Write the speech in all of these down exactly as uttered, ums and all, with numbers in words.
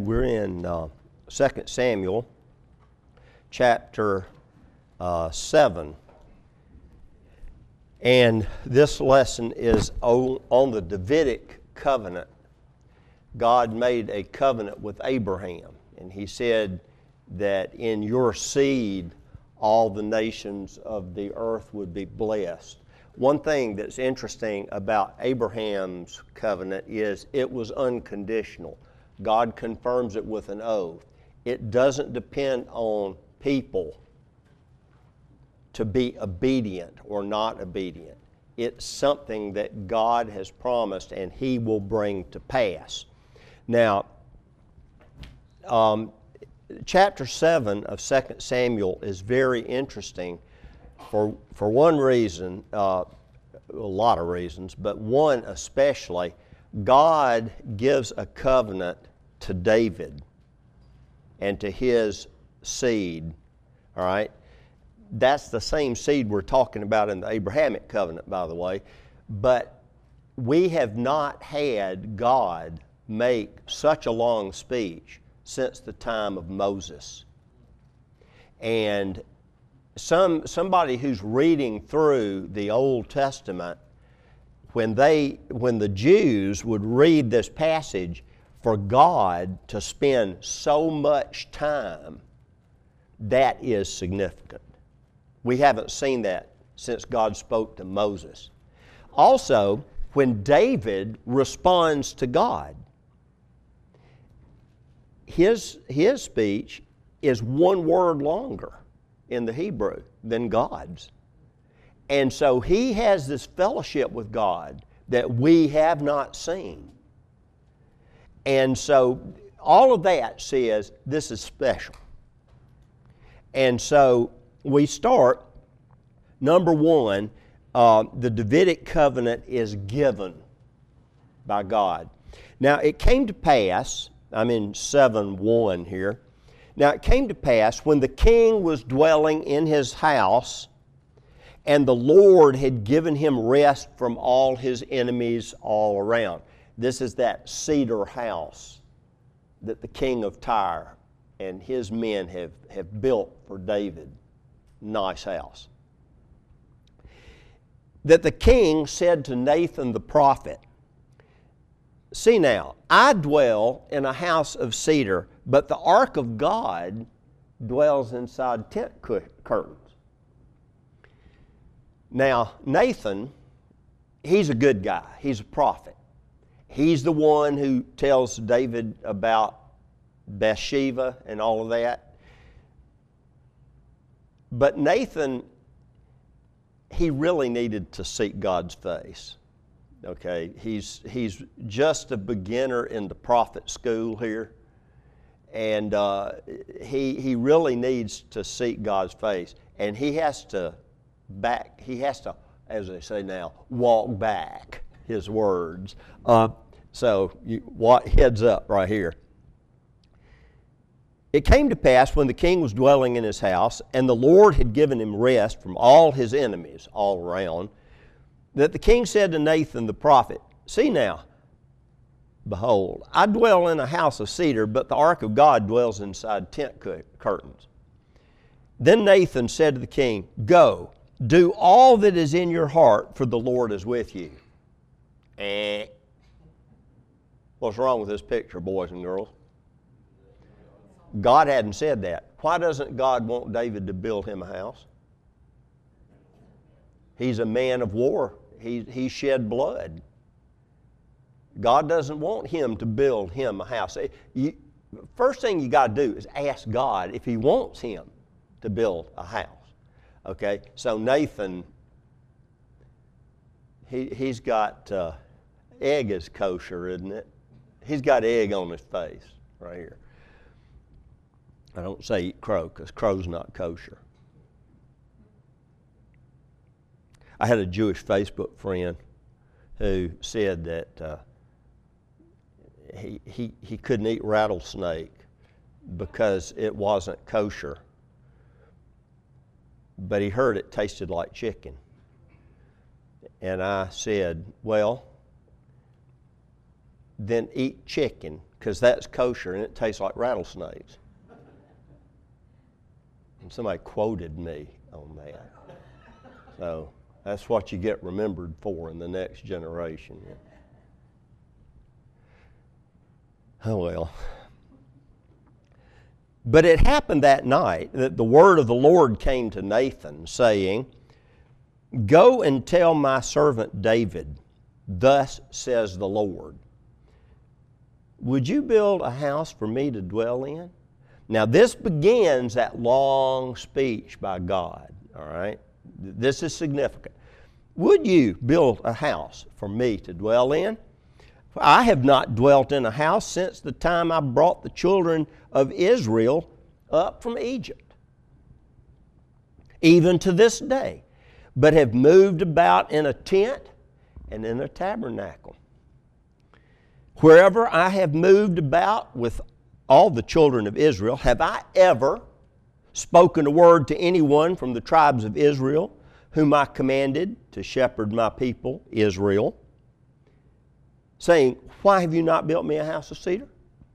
We're in uh, Second Samuel chapter uh, seven. And this lesson is on, on the Davidic covenant. God made a covenant with Abraham, and he said that in your seed all the nations of the earth would be blessed. One thing that's interesting about Abraham's covenant is it was unconditional. God confirms it with an oath. It doesn't depend on people to be obedient or not obedient. It's something that God has promised and He will bring to pass. Now, um, chapter seven of Second Samuel is very interesting for, for one reason, uh, a lot of reasons, but one especially. God gives a covenant to David and to his seed, all right? That's the same seed we're talking about in the Abrahamic covenant, by the way. But we have not had God make such a long speech since the time of Moses. And some somebody who's reading through the Old Testament, when they when the Jews would read this passage, for God to spend so much time, that is significant. We haven't seen that since God spoke to Moses. Also, when David responds to God, his, his speech is one word longer in the Hebrew than God's. And so he has this fellowship with God that we have not seen. And so all of that says this is special. And so we start, number one, uh, the Davidic covenant is given by God. Now it came to pass, I'm in seven one here. Now it came to pass when the king was dwelling in his house, and the Lord had given him rest from all his enemies all around. This is that cedar house that the king of Tyre and his men have, have built for David. Nice house. That the king said to Nathan the prophet, "See now, I dwell in a house of cedar, but the ark of God dwells inside tent curtains." Now, Nathan, he's a good guy. He's a prophet. He's the one who tells David about Bathsheba and all of that. But Nathan, he really needed to seek God's face. Okay, he's he's just a beginner in the prophet school here, and uh, he he really needs to seek God's face, and he has to back. He has to, as they say now, walk back His words. Uh, so, you, what heads up right here. It came to pass when the king was dwelling in his house, and the Lord had given him rest from all his enemies all around, that the king said to Nathan the prophet, "See now, behold, I dwell in a house of cedar, but the ark of God dwells inside tent curtains." Then Nathan said to the king, "Go, do all that is in your heart, for the Lord is with you." Eh. What's wrong with this picture, boys and girls? God hadn't said that. Why doesn't God want David to build him a house? He's a man of war. He, he shed blood. God doesn't want him to build him a house. You, first thing you got to do is ask God if He wants him to build a house. Okay, so Nathan, he, he's got, uh, egg is kosher, isn't it? He's got egg on his face right here. I don't say eat crow because crow's not kosher. I had a Jewish Facebook friend who said that uh, he, he, he couldn't eat rattlesnake because it wasn't kosher. But he heard it tasted like chicken. And I said, well, then eat chicken because that's kosher and it tastes like rattlesnakes. And somebody quoted me on that. So that's what you get remembered for in the next generation. Oh well. But it happened that night that the word of the Lord came to Nathan, saying, "Go and tell my servant David, thus says the Lord, would you build a house for me to dwell in?" Now this begins that long speech by God, all right? This is significant. Would you build a house for me to dwell in? I have not dwelt in a house since the time I brought the children of Israel up from Egypt, even to this day, but have moved about in a tent and in a tabernacle. Wherever I have moved about with all the children of Israel, have I ever spoken a word to anyone from the tribes of Israel, whom I commanded to shepherd my people Israel, saying, why have you not built me a house of cedar?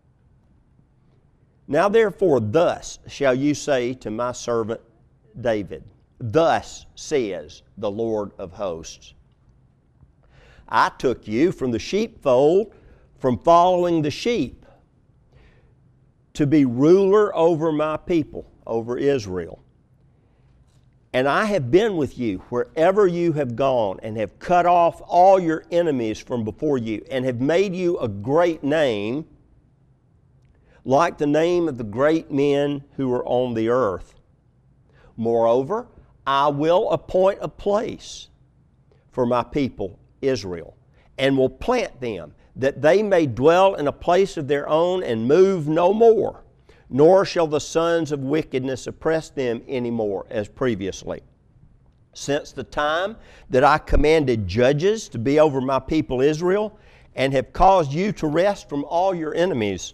Now therefore, thus shall you say to my servant David, thus says the Lord of hosts, I took you from the sheepfold, from following the sheep, to be ruler over my people, over Israel. And I have been with you wherever you have gone, and have cut off all your enemies from before you, and have made you a great name, like the name of the great men who are on the earth. Moreover, I will appoint a place for my people Israel, and will plant them, that they may dwell in a place of their own and move no more. Nor shall the sons of wickedness oppress them any more as previously. Since the time that I commanded judges to be over my people Israel, and have caused you to rest from all your enemies.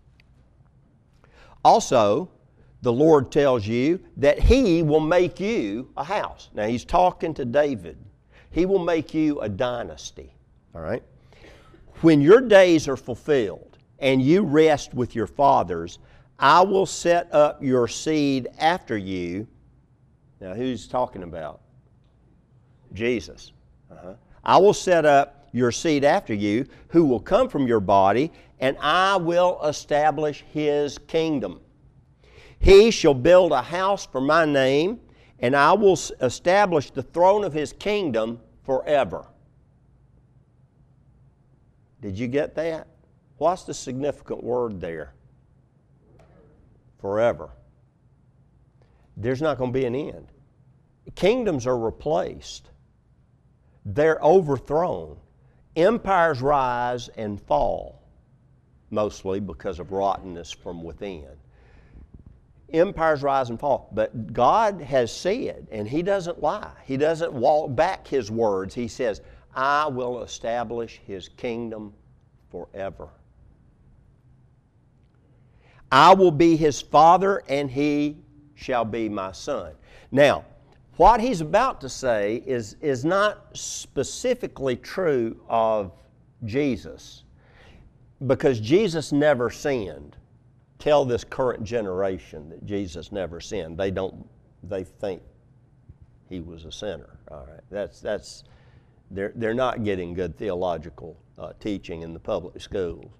Also, the Lord tells you that He will make you a house. Now He's talking to David. He will make you a dynasty. All right? When your days are fulfilled and you rest with your fathers, I will set up your seed after you. Now, who's talking about? Jesus. Uh-huh. I will set up your seed after you, who will come from your body, and I will establish His kingdom. He shall build a house for my name, and I will establish the throne of His kingdom forever. Did you get that? What's the significant word there? Forever. There's not going to be an end. Kingdoms are replaced. They're overthrown. Empires rise and fall, mostly because of rottenness from within. Empires rise and fall. But God has said, and He doesn't lie. He doesn't walk back His words. He says, I will establish His kingdom forever. I will be His father, and He shall be my son. Now, what He's about to say is, is not specifically true of Jesus, because Jesus never sinned. Tell this current generation that Jesus never sinned. They don't, they think He was a sinner. All right, that's, that's, they're, they're not getting good theological uh, teaching in the public schools.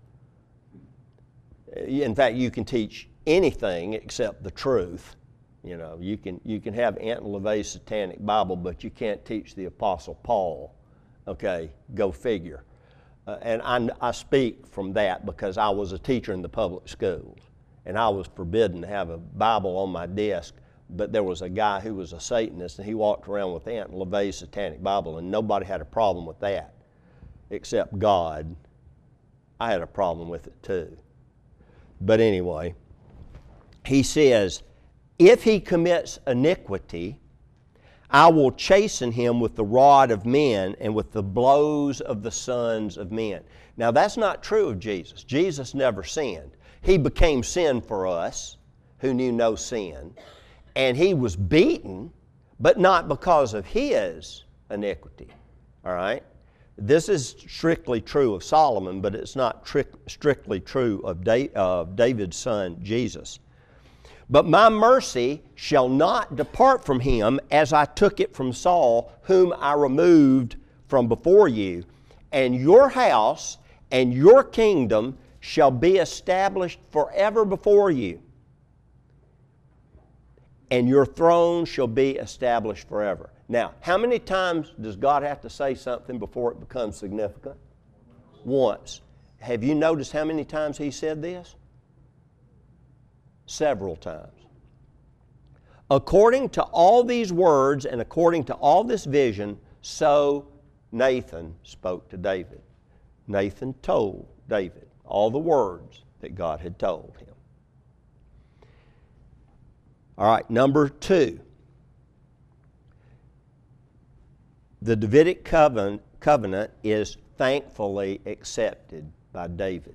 In fact, you can teach anything except the truth. You know, you can you can have Aunt LaVey's Satanic Bible, but you can't teach the Apostle Paul. Okay, go figure. Uh, and I, I speak from that because I was a teacher in the public schools, and I was forbidden to have a Bible on my desk. But there was a guy who was a Satanist, and he walked around with Aunt LaVey's Satanic Bible, and nobody had a problem with that, except God. I had a problem with it too. But anyway, he says, if he commits iniquity, I will chasten him with the rod of men and with the blows of the sons of men. Now that's not true of Jesus. Jesus never sinned. He became sin for us who knew no sin. And He was beaten, but not because of His iniquity. All right? This is strictly true of Solomon, but it's not tri- strictly true of da- uh, David's son, Jesus. But my mercy shall not depart from him, as I took it from Saul, whom I removed from before you. And your house and your kingdom shall be established forever before you. And your throne shall be established forever. Now, how many times does God have to say something before it becomes significant? Once. Have you noticed how many times He said this? Several times. According to all these words and according to all this vision, so Nathan spoke to David. Nathan told David all the words that God had told him. All right, number two. The Davidic covenant, covenant is thankfully accepted by David.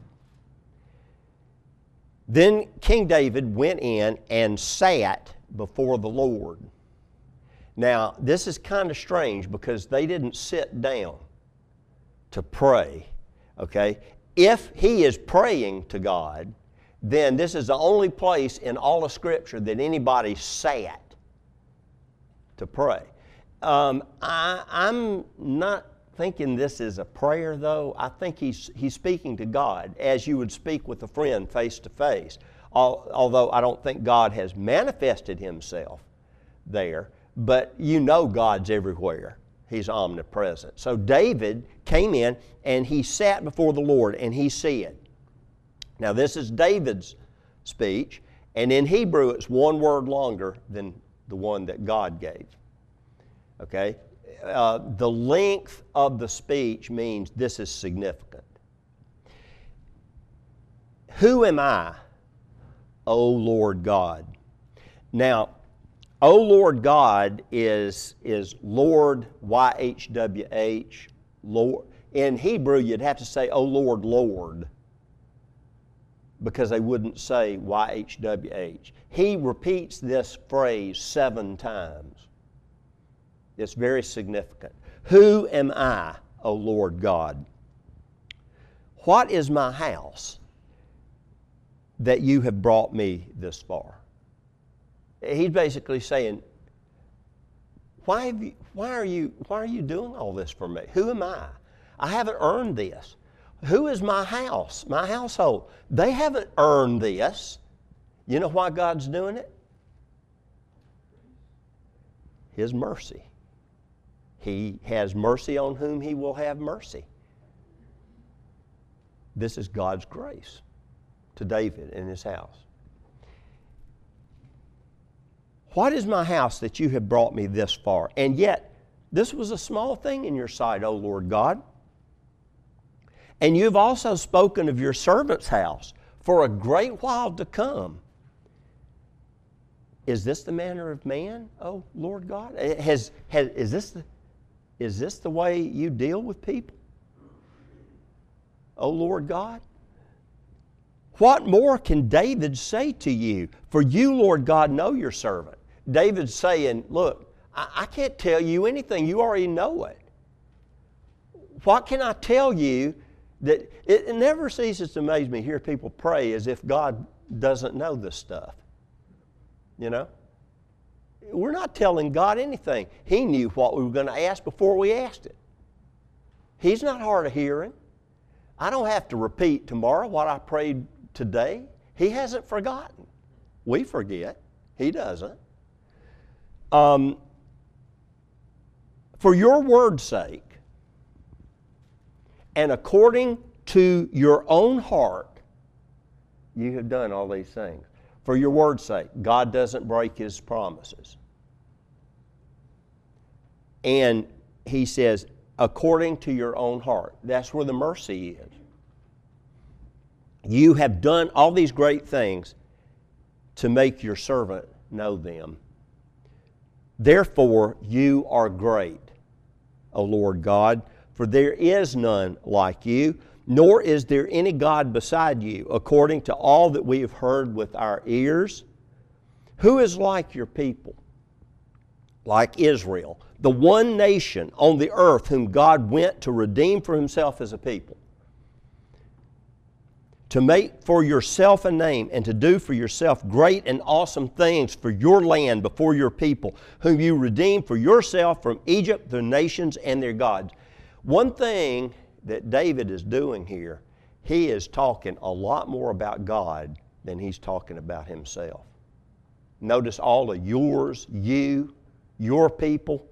Then King David went in and sat before the Lord. Now, this is kind of strange because they didn't sit down to pray, okay? If he is praying to God, then this is the only place in all of Scripture that anybody sat to pray. Um, I, I'm not thinking this is a prayer, though. I think he's, he's speaking to God as you would speak with a friend face to face. Although I don't think God has manifested Himself there, but you know God's everywhere. He's omnipresent. So David came in and he sat before the Lord and he said, now this is David's speech, and in Hebrew it's one word longer than the one that God gave. Okay? Uh, the length of the speech means this is significant. Who am I, O Lord God? Now, O Lord God is, is Lord, Y H W H, Lord. In Hebrew, you'd have to say, O Lord, Lord, because they wouldn't say Y H W H. He repeats this phrase seven times. It's very significant. Who am I, O Lord God? What is my house that you have brought me this far? He's basically saying, why, have you, why, are you, why are you doing all this for me? Who am I? I haven't earned this. Who is my house, my household? They haven't earned this. You know why God's doing it? His mercy. He has mercy on whom He will have mercy. This is God's grace to David and his house. What is my house that you have brought me this far? And yet, this was a small thing in your sight, O Lord God. And you've also spoken of your servant's house for a great while to come. Is this the manner of man, O Lord God? Has, has, is, this the, is this the way you deal with people, O Lord God? What more can David say to you? For you, Lord God, know your servant. David's saying, look, I, I can't tell you anything. You already know it. What can I tell you that it, it never ceases to amaze me to hear people pray as if God doesn't know this stuff. You know? We're not telling God anything. He knew what we were going to ask before we asked it. He's not hard of hearing. I don't have to repeat tomorrow what I prayed today. He hasn't forgotten. We forget. He doesn't. Um, for your word's sake, and according to your own heart, you have done all these things. For your word's sake, God doesn't break His promises. And He says, according to your own heart. That's where the mercy is. You have done all these great things to make your servant know them. Therefore, you are great, O Lord God, for there is none like you, nor is there any God beside you, according to all that we have heard with our ears. Who is like your people, like Israel, the one nation on the earth whom God went to redeem for himself as a people, to make for yourself a name and to do for yourself great and awesome things for your land before your people, whom you redeemed for yourself from Egypt, the nations and their gods. One thing that David is doing here, he is talking a lot more about God than he's talking about himself. Notice all of yours, you, your people.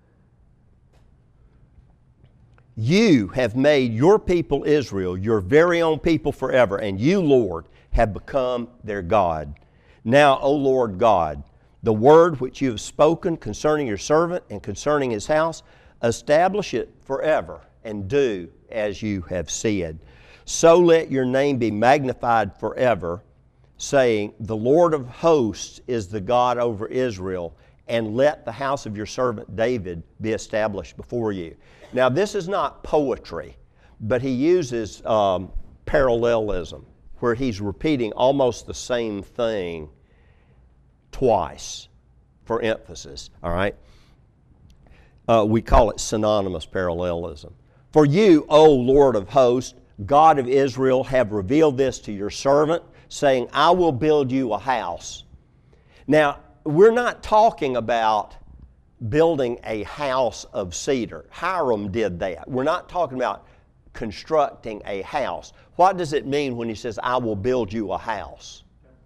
You have made your people Israel your very own people forever, and you, Lord, have become their God. Now, O Lord God, the word which you have spoken concerning your servant and concerning his house, establish it forever, and do as you have said. So let your name be magnified forever, saying, the Lord of hosts is the God over Israel, and let the house of your servant David be established before you. Now, this is not poetry, but he uses um, parallelism, where he's repeating almost the same thing twice for emphasis, all right? Uh, we call it synonymous parallelism. For you, O Lord of hosts, God of Israel, have revealed this to your servant, saying, I will build you a house. Now, we're not talking about building a house of cedar. Hiram did that. We're not talking about constructing a house. What does it mean when he says, I will build you a house?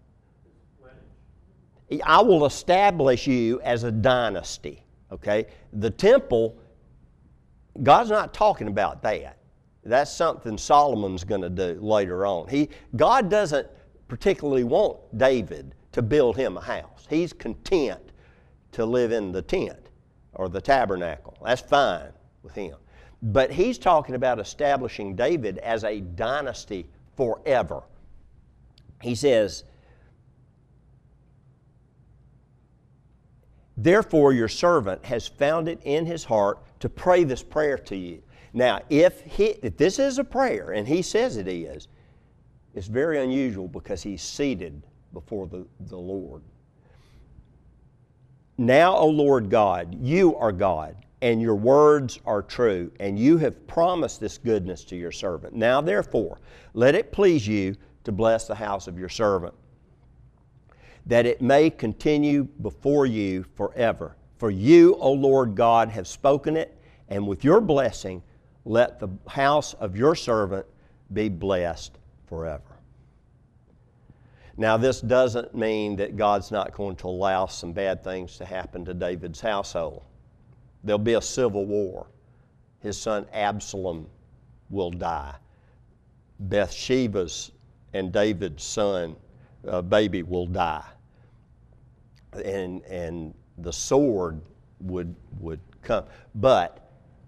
I will establish you as a dynasty, okay? The temple, God's not talking about that. That's something Solomon's going to do later on. He, God doesn't particularly want David to build him a house. He's content to live in the tent or the tabernacle. That's fine with him. But he's talking about establishing David as a dynasty forever. He says, therefore your servant has found it in his heart to pray this prayer to you. Now, if, he, if this is a prayer, and he says it is, it's very unusual because he's seated before the, the Lord. Now, O Lord God, you are God, and your words are true, and you have promised this goodness to your servant. Now, therefore, let it please you to bless the house of your servant, that it may continue before you forever. For you, O Lord God, have spoken it, and with your blessing, let the house of your servant be blessed forever. Now, this doesn't mean that God's not going to allow some bad things to happen to David's household. There'll be a civil war. His son Absalom will die. Bathsheba's and David's son, uh, baby, will die. And, and the sword would, would come. But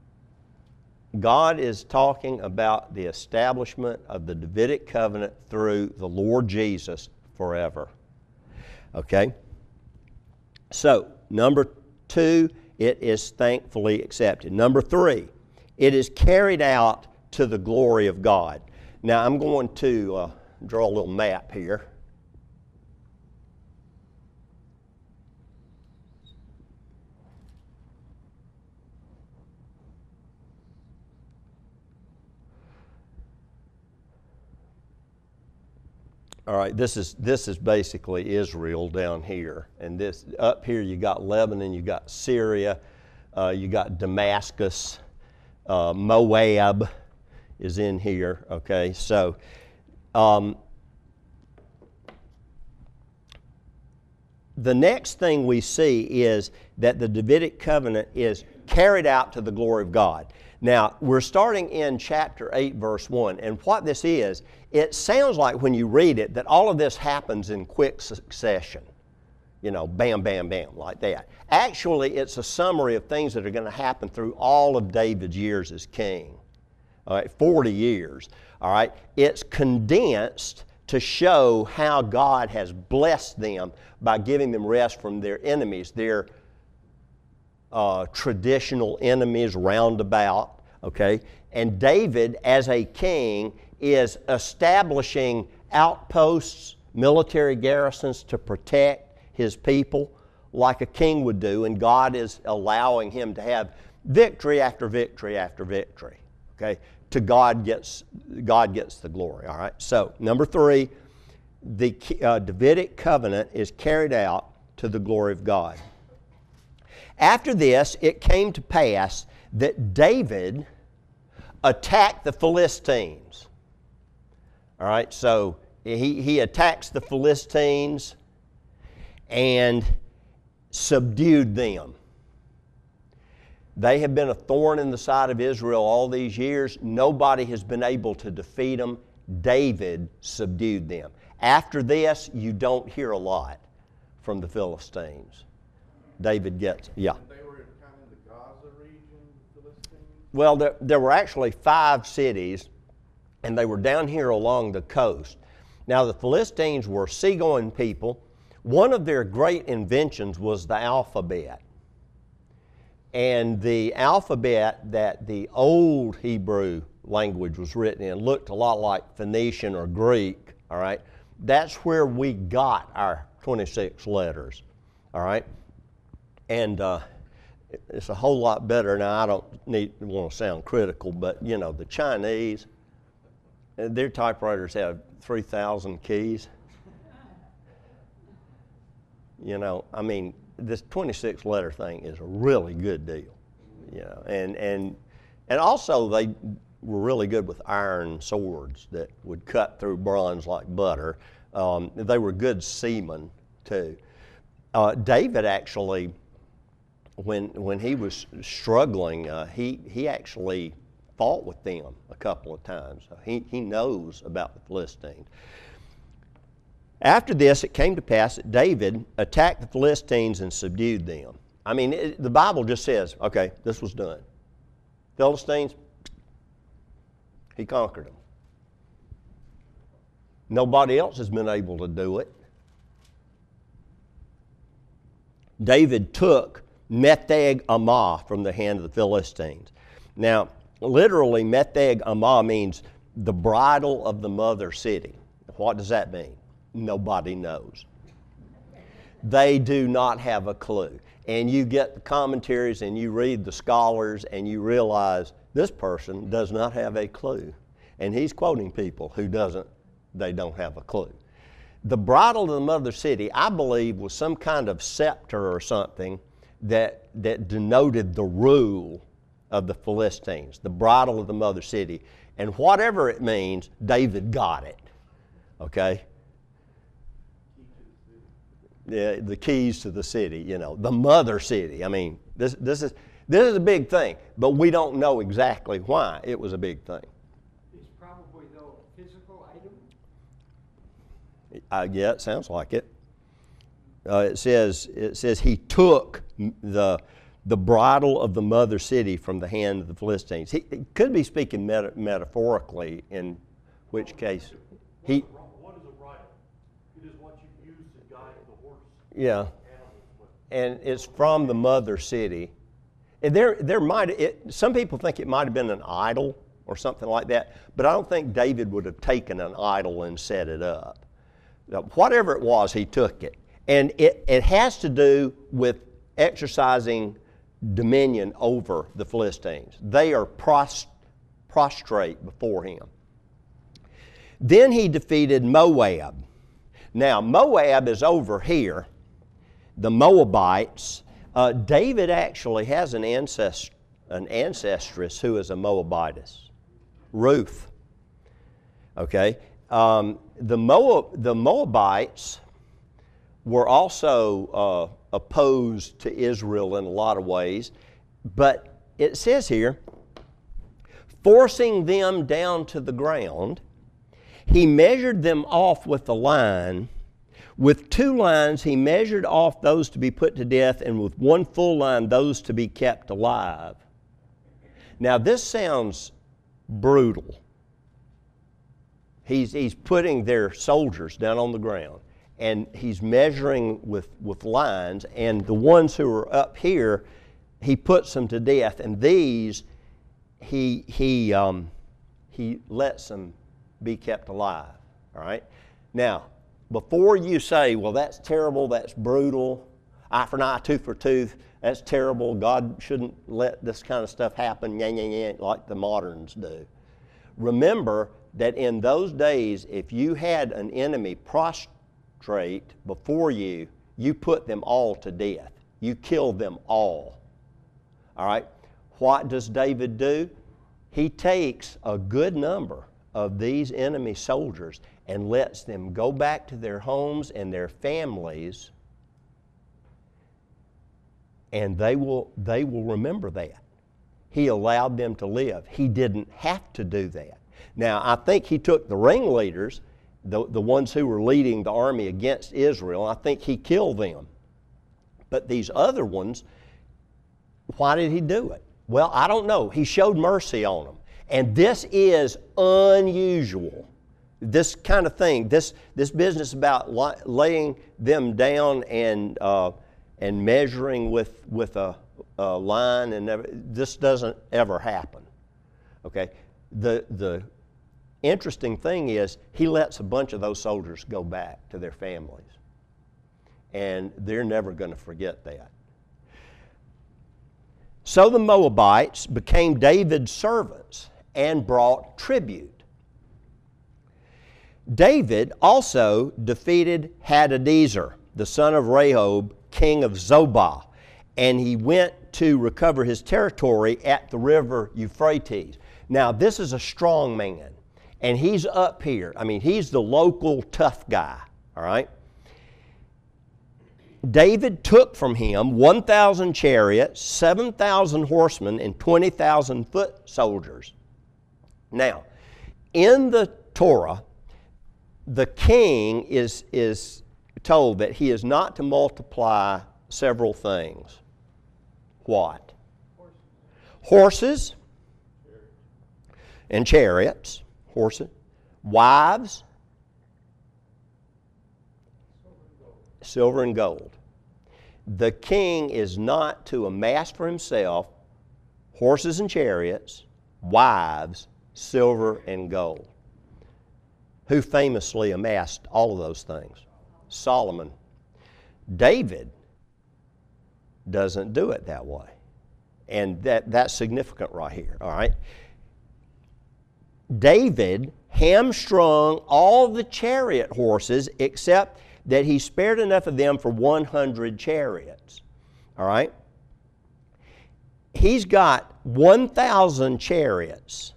God is talking about the establishment of the Davidic covenant through the Lord Jesus forever. Okay? So, number two, it is thankfully accepted. Number three, it is carried out to the glory of God. Now, I'm going to uh, draw a little map here. All right, this is this is basically Israel down here, and this up here you got Lebanon, you got Syria, uh, you got Damascus, uh, Moab is in here. Okay, so um, the next thing we see is that the Davidic covenant is carried out to the glory of God. Now, we're starting in chapter eight, verse one, and what this is, it sounds like when you read it that all of this happens in quick succession. You know, bam, bam, bam, like that. Actually, it's a summary of things that are going to happen through all of David's years as king. All right, forty years. All right, it's condensed to show how God has blessed them by giving them rest from their enemies, their Uh, traditional enemies roundabout, okay? And David, as a king, is establishing outposts, military garrisons to protect his people like a king would do, and God is allowing him to have victory after victory after victory. Okay? To God gets, God gets the glory, all right? So, number three, the uh, Davidic covenant is carried out to the glory of God. After this, it came to pass that David attacked the Philistines. All right, so he, he attacks the Philistines and subdued them. They have been a thorn in the side of Israel all these years. Nobody has been able to defeat them. David subdued them. After this, you don't hear a lot from the Philistines. David gets, yeah. They were in kind of the Gaza region, the Philistines? Well, there, there were actually five cities, and they were down here along the coast. Now, the Philistines were seagoing people. One of their great inventions was the alphabet. And the alphabet that the old Hebrew language was written in looked a lot like Phoenician or Greek, all right? That's where we got our twenty-six letters, all right? And uh, it's a whole lot better. Now, I don't need want to sound critical, but, you know, the Chinese, their typewriters have three thousand keys. You know, I mean, this twenty-six letter thing is a really good deal. You know, and, and, and also they were really good with iron swords that would cut through bronze like butter. Um, they were good seamen, too. Uh, David actually, when, when he was struggling, uh, he, he actually fought with them a couple of times. So he, he knows about the Philistines. After this, it came to pass that David attacked the Philistines and subdued them. I mean, it, the Bible just says, okay, this was done. Philistines, he conquered them. Nobody else has been able to do it. David took Metheg Ammah from the hand of the Philistines. Now, literally, Metheg Ammah means the bridle of the mother city. What does that mean? Nobody knows. They do not have a clue. And you get the commentaries and you read the scholars and you realize this person does not have a clue. And he's quoting people who doesn't, they don't have a clue. The bridle of the mother city, I believe, was some kind of scepter or something that, that denoted the rule of the Philistines, the bridle of the mother city. And whatever it means, David got it. Okay? Yeah, the keys to the city, you know, the mother city. I mean, this, this, is, this is a big thing, but we don't know exactly why it was a big thing. It's probably, though, a physical item? Uh, yeah, it sounds like it. Uh, it says it says he took the the bridle of the mother city from the hand of the Philistines. He, he could be speaking meta, metaphorically, in which case he. What is a bridle? It is what you use to guide the horse. Yeah, and it's from the mother city. And there, there might. It, some people think it might have been an idol or something like that, but I don't think David would have taken an idol and set it up. Now, whatever it was, he took it. And it, it has to do with exercising dominion over the Philistines. They are pros, prostrate before him. Then he defeated Moab. Now, Moab is over here. The Moabites. Uh, David actually has an, ancest, an ancestress who is a Moabitess, Ruth. Okay? Um, the, Moab, the Moabites were also uh, opposed to Israel in a lot of ways, but it says here, forcing them down to the ground, he measured them off with a line. With two lines he measured off those to be put to death, and with one full line those to be kept alive. Now this sounds brutal. He's, he's putting their soldiers down on the ground, and he's measuring with, with lines, and the ones who are up here, he puts them to death, and these, he, he, um, he lets them be kept alive, all right? Now, before you say, well, that's terrible, that's brutal, eye for an eye, tooth for tooth. That's terrible. God shouldn't let this kind of stuff happen, yang, yang, yang, like the moderns do. Remember that in those days, if you had an enemy prostrate before you, you put them all to death. You killed them all. All right? What does David do? He takes a good number of these enemy soldiers and lets them go back to their homes and their families, and they will, they will remember that. He allowed them to live. He didn't have to do that. Now, I think he took the ringleaders, the, the ones who were leading the army against Israel, I think he killed them. But these other ones, why did he do it? Well, I don't know. He showed mercy on them. And this is unusual. This kind of thing, this, this business about li- laying them down and, uh, and measuring with, with a, a line, and never, this doesn't ever happen. Okay? The, the interesting thing is he lets a bunch of those soldiers go back to their families. And they're never going to forget that. So the Moabites became David's servants and brought tribute. David also defeated Hadadezer, the son of Rehob, king of Zobah, and he went to recover his territory at the river Euphrates. Now, this is a strong man, and he's up here. I mean, he's the local tough guy, all right? David took from him one thousand chariots, seven thousand horsemen, and twenty thousand foot soldiers. Now, in the Torah, the king is, is told that he is not to multiply several things. What? Horses, horses and chariots, horses, wives, silver and gold. The king is not to amass for himself horses and chariots, wives, silver and gold. Who famously amassed all of those things? Solomon. David doesn't do it that way. And that, that's significant right here, all right? David hamstrung all the chariot horses except that he spared enough of them for one hundred chariots, all right? He's got one thousand chariots,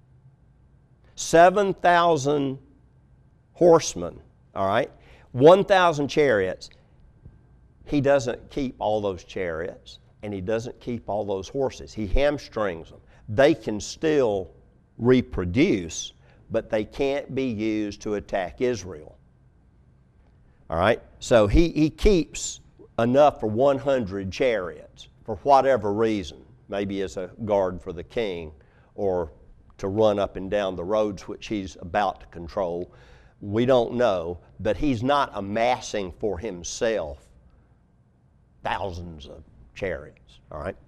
seven thousand horsemen, all right? one thousand chariots. He doesn't keep all those chariots, and he doesn't keep all those horses. He hamstrings them. They can still reproduce, but they can't be used to attack Israel. All right? So he, he keeps enough for one hundred chariots for whatever reason, maybe as a guard for the king or to run up and down the roads which he's about to control. We don't know, but he's not amassing for himself thousands of chariots, all right?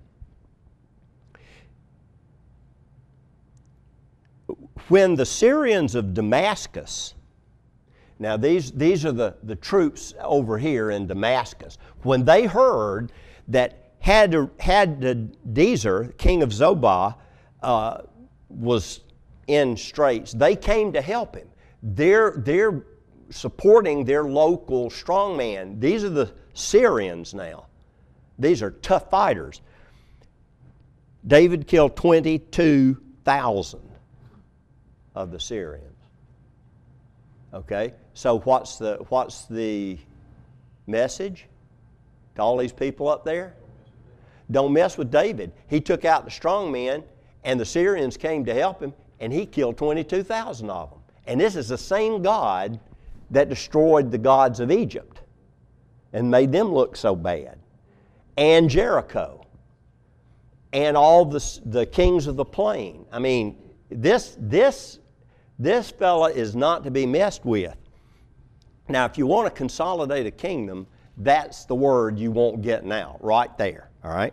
When the Syrians of Damascus, now these, these are the, the troops over here in Damascus, when they heard that Hadadezer, king of Zobah, uh, was in straits, they came to help him. They're, they're supporting their local strongman. These are the Syrians now. These are tough fighters. David killed twenty-two thousand of the Syrians. Okay? So what's the, what's the message to all these people up there? Don't mess with David. He took out the strong men, and the Syrians came to help him, and he killed twenty-two thousand of them. And this is the same God that destroyed the gods of Egypt and made them look so bad. And Jericho. And all the, the kings of the plain. I mean, this, this, this fella is not to be messed with. Now, if you want to consolidate a kingdom, that's the word you want getting out, right there, all right?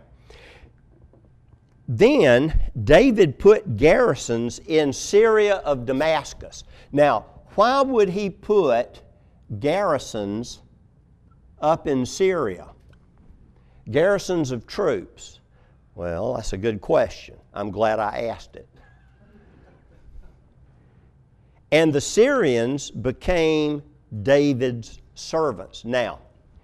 Then David put garrisons in Syria of Damascus. Now, why would he put garrisons up in Syria? Garrisons of troops. Well, that's a good question. I'm glad I asked it. And the Syrians became David's servants. Now,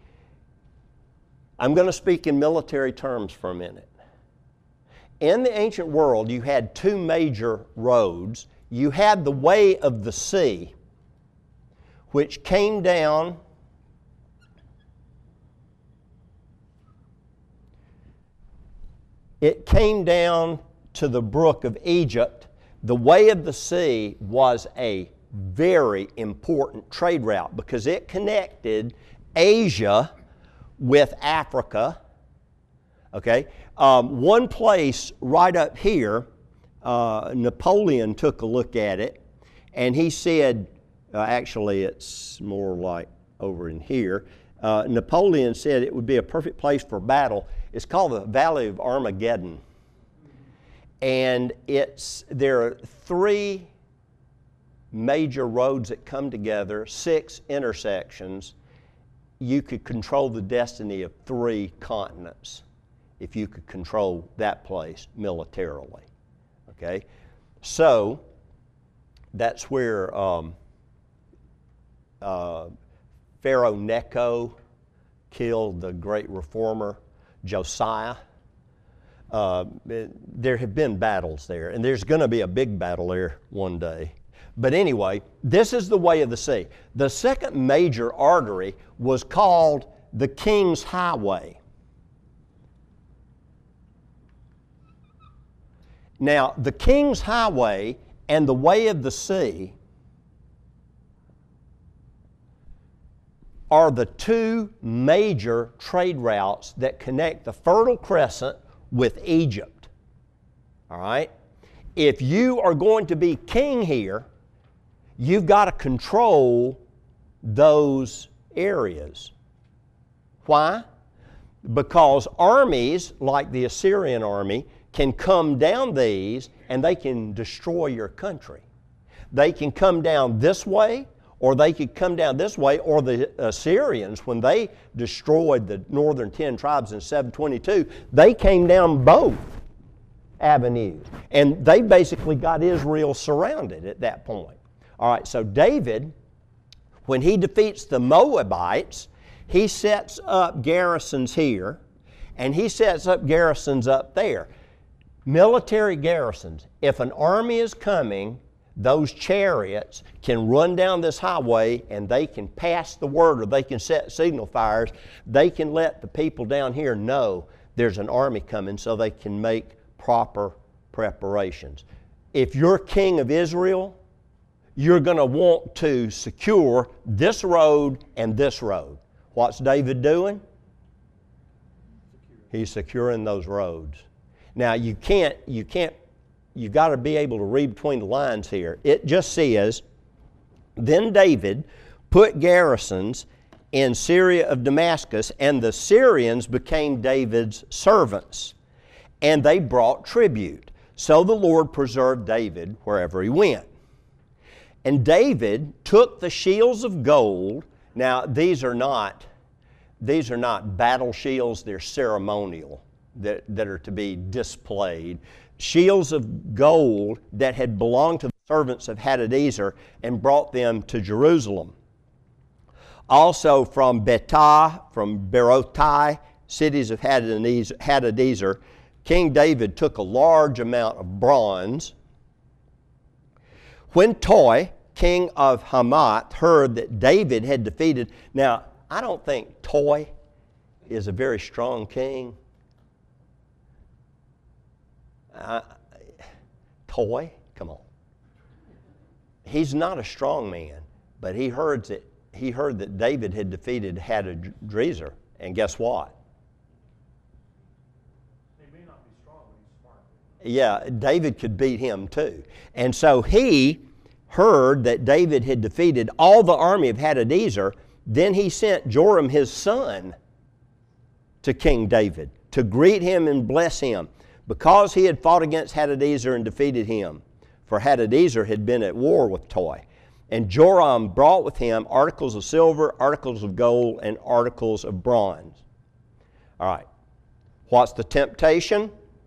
I'm going to speak in military terms for a minute. In the ancient world, you had two major roads. You had the way of the sea, which came down it came down to the brook of Egypt. The way of the sea was a very important trade route because it connected Asia with Africa. Okay, um, one place right up here, uh, Napoleon took a look at it, and he said, uh, actually it's more like over in here, uh, Napoleon said it would be a perfect place for battle. It's called the Valley of Armageddon. And it's, there are three major roads that come together, six intersections. You could control the destiny of three continents if you could control that place militarily. Okay? So, that's where um, uh, Pharaoh Necho killed the great reformer Josiah. Uh, there have been battles there, and there's going to be a big battle there one day. But anyway, this is the way of the sea. The second major artery was called the King's Highway. Now, the King's Highway and the way of the sea are the two major trade routes that connect the Fertile Crescent with Egypt. All right? If you are going to be king here, you've got to control those areas. Why? Because armies like the Assyrian army can come down these and they can destroy your country. They can come down this way, or they could come down this way, or the Assyrians, when they destroyed the northern ten tribes in seven twenty-two, they came down both avenues. And they basically got Israel surrounded at that point. All right, so David, when he defeats the Moabites, he sets up garrisons here, and he sets up garrisons up there. Military garrisons. If an army is coming, those chariots can run down this highway and they can pass the word, or they can set signal fires. They can let the people down here know there's an army coming so they can make proper preparations. If you're king of Israel, you're going to want to secure this road and this road. What's David doing? He's securing those roads. Now you can't, you can't You've got to be able to read between the lines here. It just says, then David put garrisons in Syria of Damascus, and the Syrians became David's servants, and they brought tribute. So the Lord preserved David wherever he went. And David took the shields of gold. Now these are not, these are not battle shields, they're ceremonial, that, that are to be displayed. Shields of gold that had belonged to the servants of Hadadezer, and brought them to Jerusalem. Also from Betah, from Berothai, cities of Hadadezer, King David took a large amount of bronze. When Toi, king of Hamath, heard that David had defeated, now I don't think Toi is a very strong king. Uh, Toy, come on. He's not a strong man, but he heard that he heard that David had defeated Hadadezer, and guess what? He may not be strong, but he's smart. Yeah, David could beat him too. And so he heard that David had defeated all the army of Hadadezer. Then he sent Joram his son to King David to greet him and bless him, because he had fought against Hadadezer and defeated him. For Hadadezer had been at war with Toi. And Joram brought with him articles of silver, articles of gold, and articles of bronze. All right. What's the temptation?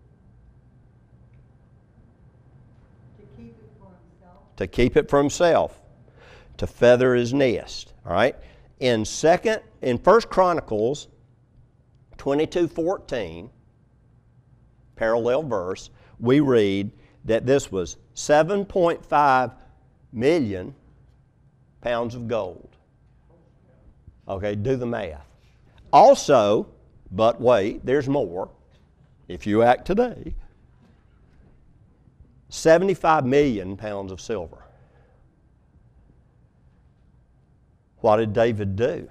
To keep it for himself. To keep it for himself. To feather his nest. All right? In second, in First Chronicles twenty-two fourteen, parallel verse, we read that this was seven point five million pounds of gold. Okay, do the math. Also, but wait, there's more. If you act today, seventy-five million pounds of silver. What did David do?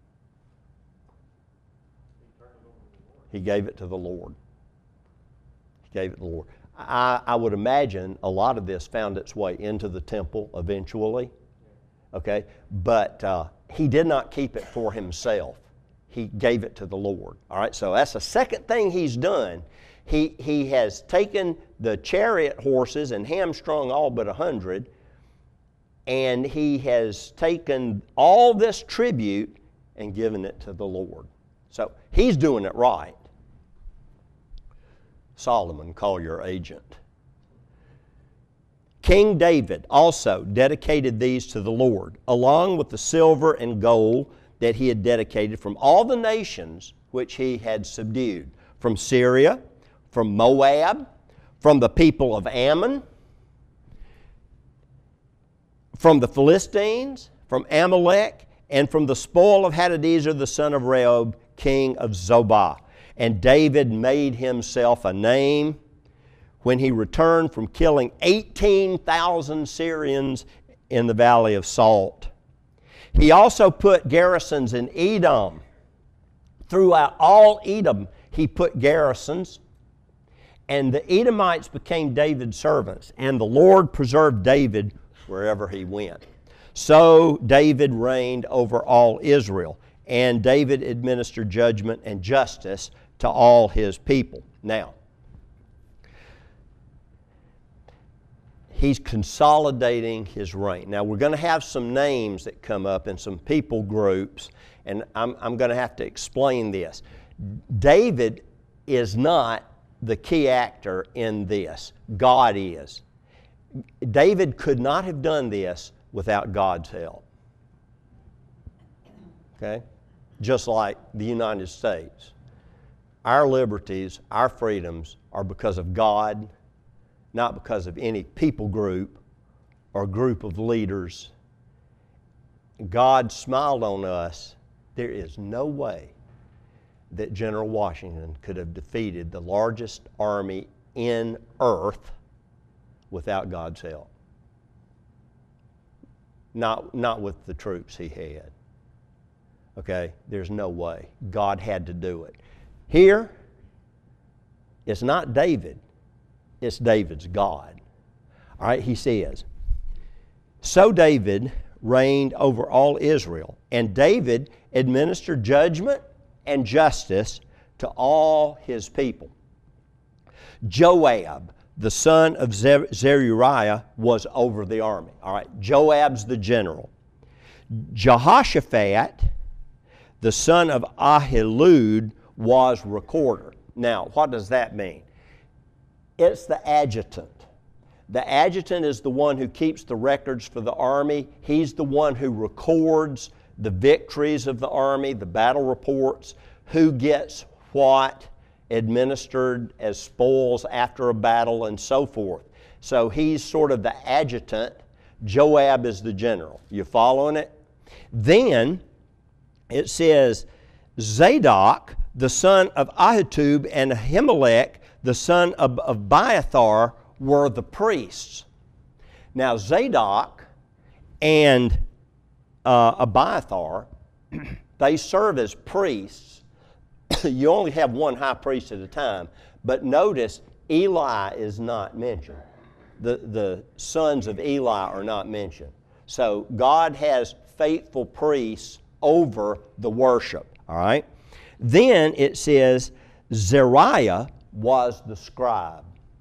He gave it to the Lord. He gave it to the Lord. I, I would imagine a lot of this found its way into the temple eventually. Okay? But uh, he did not keep it for himself. He gave it to the Lord. All right? So that's the second thing he's done. He, he has taken the chariot horses and hamstrung all but a hundred, and he has taken all this tribute and given it to the Lord. So he's doing it right. Solomon, call your agent. King David also dedicated these to the Lord, along with the silver and gold that he had dedicated from all the nations which he had subdued, from Syria, from Moab, from the people of Ammon, from the Philistines, from Amalek, and from the spoil of Hadadezer the son of Rehob, king of Zobah. And David made himself a name when he returned from killing eighteen thousand Syrians in the Valley of Salt. He also put garrisons in Edom. Throughout all Edom, he put garrisons, and the Edomites became David's servants, and the Lord preserved David wherever he went. So David reigned over all Israel, and David administered judgment and justice to all his people. Now, he's consolidating his reign. Now, we're going to have some names that come up and some people groups, and I'm, I'm going to have to explain this. David is not the key actor in this. God is. David could not have done this without God's help. Okay? Just like the United States. Our liberties, our freedoms are because of God, not because of any people group or group of leaders. God smiled on us. There is no way that General Washington could have defeated the largest army in earth without God's help. Not, not with the troops he had. Okay? There's no way. God had to do it. Here, it's not David. It's David's God. All right, he says, so David reigned over all Israel, and David administered judgment and justice to all his people. Joab, the son of Zeruiah, was over the army. All right, Joab's the general. Jehoshaphat, the son of Ahilud, was recorder. Now, what does that mean? It's the adjutant. The adjutant is the one who keeps the records for the army. He's the one who records the victories of the army, the battle reports, who gets what administered as spoils after a battle and so forth. So he's sort of the adjutant. Joab is the general. You following it? Then it says Zadok, the son of Ahitub, and Ahimelech, the son of Abiathar, were the priests. Now Zadok and uh, Abiathar, they serve as priests. You only have one high priest at a time, but notice Eli is not mentioned. The, the sons of Eli are not mentioned. So God has faithful priests over the worship, all right? Then it says Zariah was the scribe.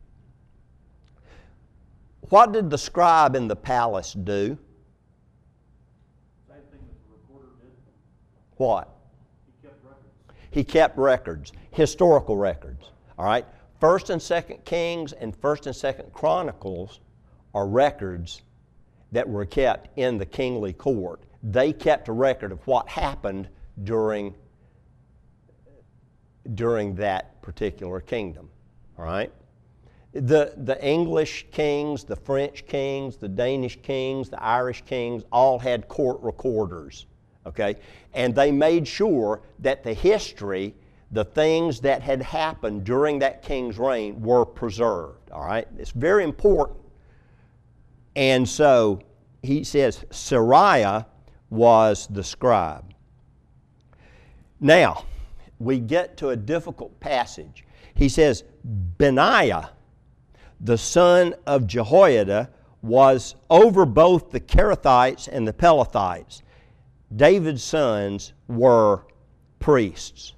What did the scribe in the palace do? Same thing that the recorder did. What? He kept records. he kept records, historical records. All right? First and Second Kings and First and Second Chronicles are records that were kept in the kingly court. They kept a record of what happened during, during that particular kingdom. All right? The, the English kings, the French kings, the Danish kings, the Irish kings all had court recorders. Okay? And they made sure that the history, the things that had happened during that king's reign were preserved. All right? It's very important. And so he says Seraiah was the scribe. Now, we get to a difficult passage. He says, Benaiah, the son of Jehoiada, was over both the Kerethites and the Pelethites. David's sons were priests.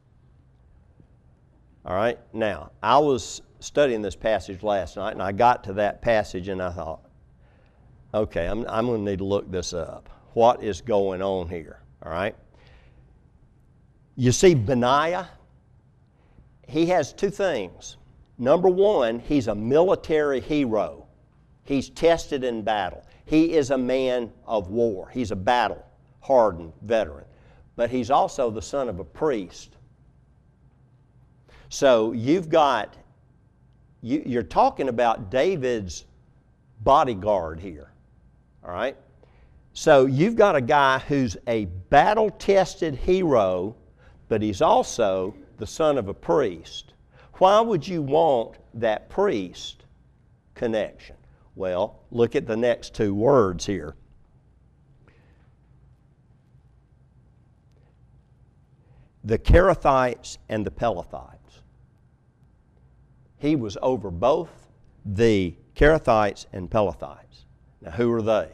All right, now, I was studying this passage last night, and I got to that passage, and I thought, okay, I'm, I'm going to need to look this up. What is going on here? All right? You see, Benaiah, he has two things. Number one, he's a military hero. He's tested in battle. He is a man of war. He's a battle-hardened veteran. But he's also the son of a priest. So you've got, you, you're talking about David's bodyguard here. All right? So you've got a guy who's a battle-tested hero, but he's also the son of a priest. Why would you want that priest connection? Well, look at the next two words here. The Kerethites and the Pelethites. He was over both the Kerethites and Pelethites. Now, who are they?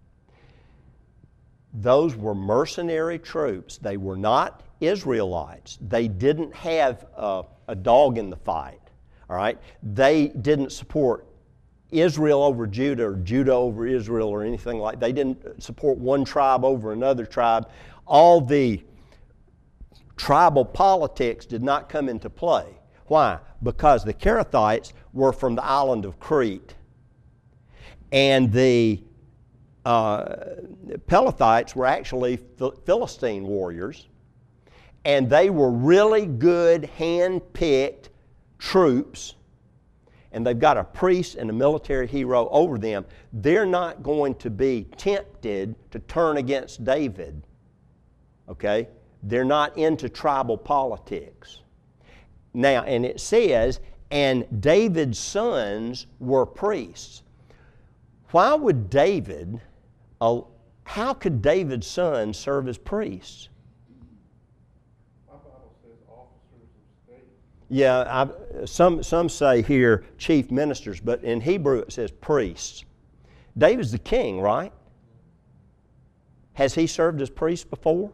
Those were mercenary troops. They were not Israelites. They didn't have a, a dog in the fight. All right? They didn't support Israel over Judah or Judah over Israel or anything like that. They didn't support one tribe over another tribe. All the tribal politics did not come into play. Why? Because the Kerethites were from the island of Crete. And the uh, Pelethites were actually Philistine warriors. And they were really good, hand-picked troops. And they've got a priest and a military hero over them. They're not going to be tempted to turn against David. Okay? They're not into tribal politics. Now, and it says, and David's sons were priests. Why would David, uh, how could David's sons serve as priests? My Bible says officers of state. Yeah, I, some, some say here chief ministers, but in Hebrew it says priests. David's the king, right? Has he served as priest before?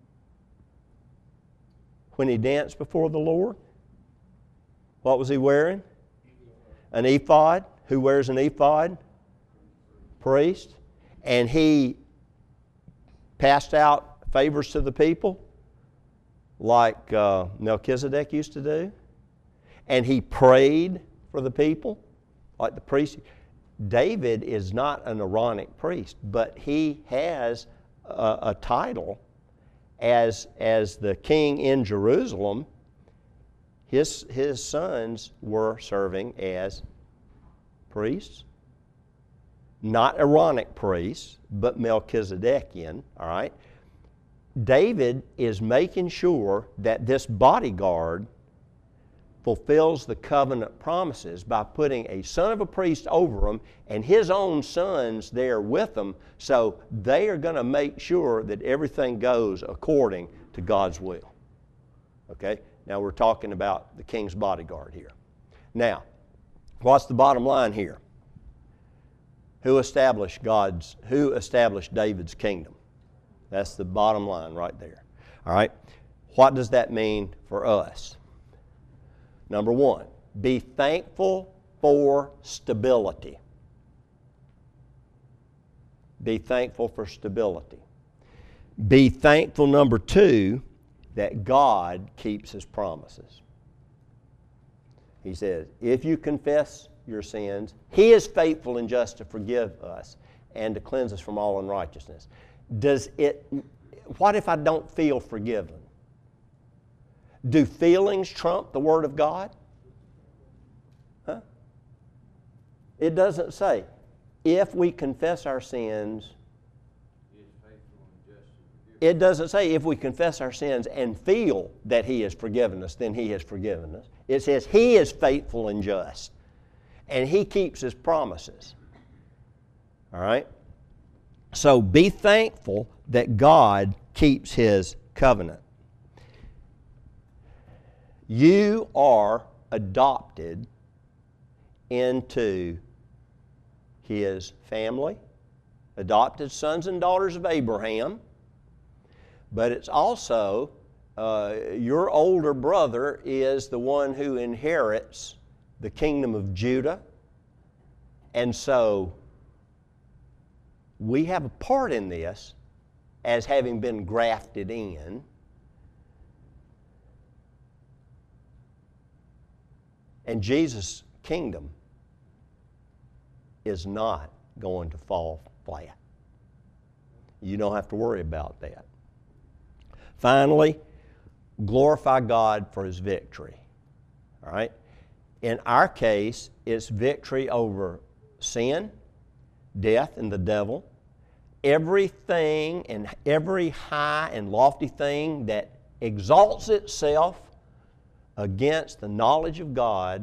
When he danced before the Lord? What was he wearing? An ephod. Who wears an ephod? Priest. And he passed out favors to the people like uh, Melchizedek used to do. And he prayed for the people like the priest. David is not an Aaronic priest, but he has a, a title as, as the king in Jerusalem. His, his sons were serving as priests. Not Aaronic priests, but Melchizedekian, all right? David is making sure that this bodyguard fulfills the covenant promises by putting a son of a priest over them and his own sons there with them, so they are going to make sure that everything goes according to God's will. Okay? Now we're talking about the king's bodyguard here. Now, what's the bottom line here? Who established God's, who established David's kingdom? That's the bottom line right there. All right? What does that mean for us? Number one, be thankful for stability. Be thankful for stability. Be thankful, number two, that God keeps His promises. He says, if you confess your sins, He is faithful and just to forgive us and to cleanse us from all unrighteousness. Does it, what if I don't feel forgiven? Do feelings trump the Word of God? Huh? It doesn't say, if we confess our sins, it doesn't say if we confess our sins and feel that He has forgiven us, then He has forgiven us. It says He is faithful and just, and He keeps His promises. All right? So be thankful that God keeps His covenant. You are adopted into His family, adopted sons and daughters of Abraham. But it's also, uh, your older brother is the one who inherits the kingdom of Judah. And so, we have a part in this as having been grafted in. And Jesus' kingdom is not going to fall flat. You don't have to worry about that. Finally, glorify God for His victory. All right? In our case, it's victory over sin, death, and the devil. Everything and every high and lofty thing that exalts itself against the knowledge of God,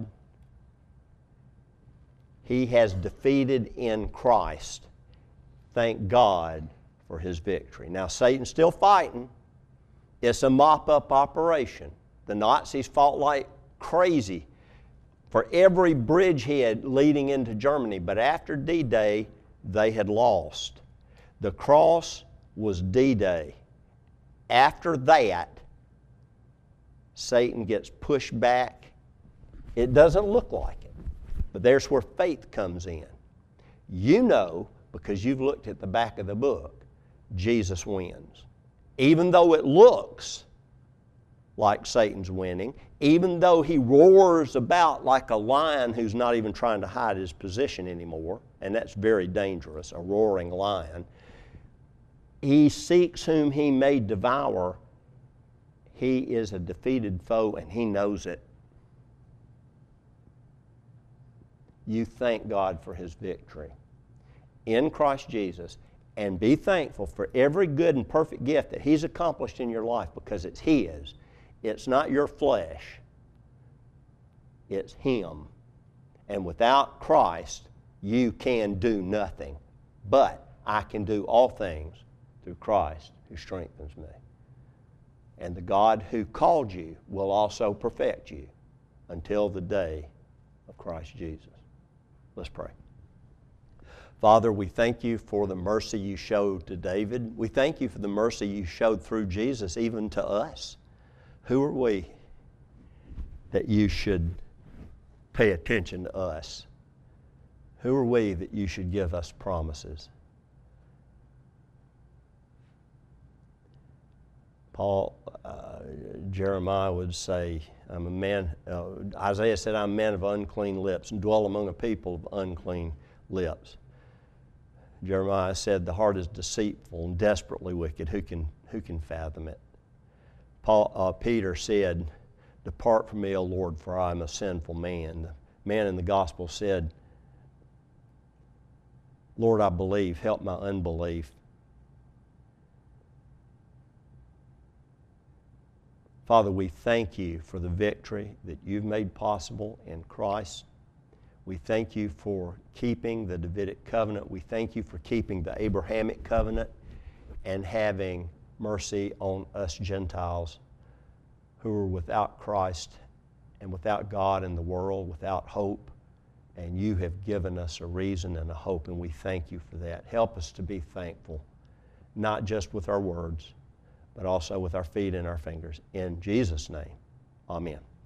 He has defeated in Christ. Thank God for His victory. Now, Satan's still fighting. It's a mop-up operation. The Nazis fought like crazy for every bridgehead leading into Germany, but after D-Day, they had lost. The cross was D-Day. After that, Satan gets pushed back. It doesn't look like it, but there's where faith comes in. You know, because you've looked at the back of the book, Jesus wins. Even though it looks like Satan's winning, even though he roars about like a lion who's not even trying to hide his position anymore, and that's very dangerous, a roaring lion, he seeks whom he may devour. He is a defeated foe, and he knows it. You thank God for His victory in Christ Jesus, and be thankful for every good and perfect gift that He's accomplished in your life, because it's His. It's not your flesh. It's Him. And without Christ, you can do nothing. But I can do all things through Christ who strengthens me. And the God who called you will also perfect you until the day of Christ Jesus. Let's pray. Father, we thank You for the mercy You showed to David. We thank You for the mercy You showed through Jesus even to us. Who are we that You should pay attention to us? Who are we that You should give us promises? Paul, uh, Jeremiah would say, I'm a man, uh, Isaiah said, I'm a man of unclean lips and dwell among a people of unclean lips. Jeremiah said, the heart is deceitful and desperately wicked. Who can, who can fathom it? Paul, uh, Peter said, depart from me, O Lord, for I am a sinful man. The man in the gospel said, Lord, I believe, help my unbelief. Father, we thank You for the victory that You've made possible in Christ. We thank You for keeping the Davidic covenant. We thank You for keeping the Abrahamic covenant and having mercy on us Gentiles who are without Christ and without God in the world, without hope. And You have given us a reason and a hope, and we thank You for that. Help us to be thankful, not just with our words, but also with our feet and our fingers. In Jesus' name, amen.